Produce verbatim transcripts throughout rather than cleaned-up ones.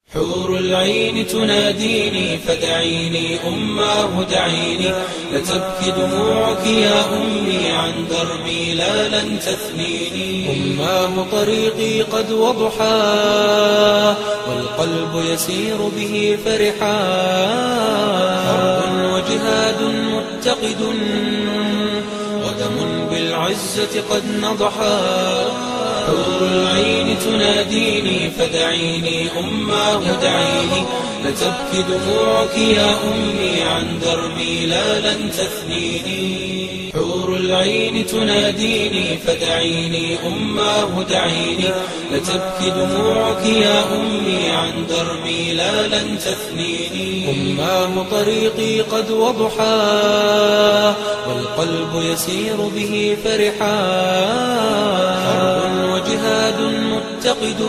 حور العين تناديني فدعيني أماه دعيني، لتبكي دموعك يا أمي عن دربي لا لن تثنيني. أماه طريقي قد وضحاه والقلب يسير به فرحا، حرب وجهاد متقد ودم بالعزة قد نضحا. حور العين تناديني فدعيني أماه دعيني، لتبكي دموعك يا أمي عن دربي لا لن تثنيني. حور العين تناديني فدعيني أماه دعيني، لتبكي دموعك يا أمي عن دربي لا لن تثنيني. أماه طريقي قد وضحاه والقلب يسير به فرحا، حرب وجهاد متقد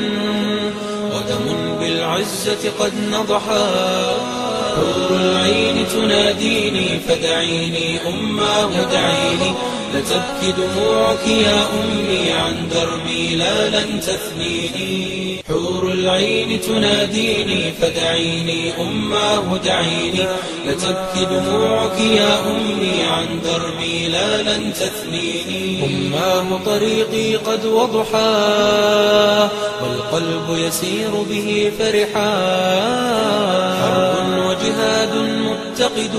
ودم بالعزة قد نضحا. حور العين تناديني فدعيني أماه دعيني، لتبكي دموعك يا أمي عن دربي لا لن تثنيني. حور العين تناديني فدعيني أماه دعيني، لتبكي دموعك يا أمي عن دربي لا لن تثنيني. أماه طريقي قد وضحاه والقلب يسير به فرحا، حرب وجهاد متقد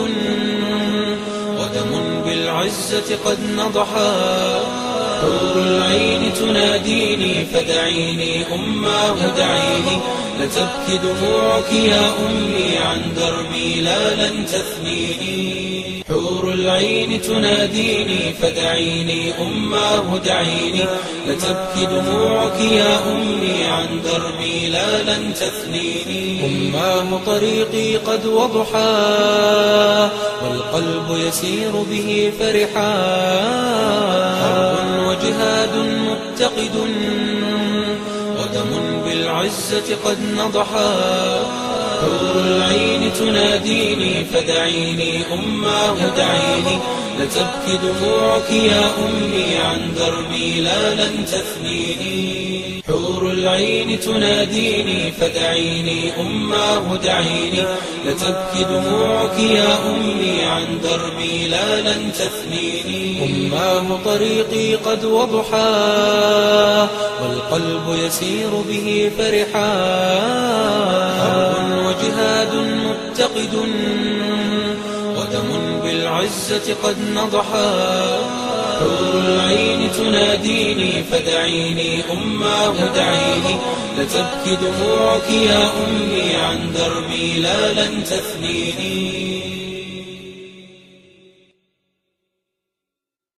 ودم بالعزة قد نضحا. حور العين تناديني فدعيني أماه دعيني، لتبكي دموعك يا أمي عن دربي لا لن تثنيني. حور العين تناديني فدعيني أماه دعيني، لتبكي دموعك يا أمي عن دربي لا لن تثنيني. أماه طريقي قد وضحاه والقلب يسير به فرحا، حرب وجهاد متقد ودم بالعزة قد نضحا. حور العين تناديني فدعيني أماه دعيني، لتبكي دموعك يا أمي عن دربي لا لن تثنيني. حور العين تناديني فدعيني أماه دعيني، لتبكي دموعك يا أمي عن دربي لا لن تثنيني. أماه طريقي قد وضحاه والقلب يسير به فرحا، حرب وجهاد متقد ودم بالعزة قد نضحا. حور العين تناديني فدعيني أماه دعيني، لتبكي دموعك يا أمي عن دربي لا لن تثنيني.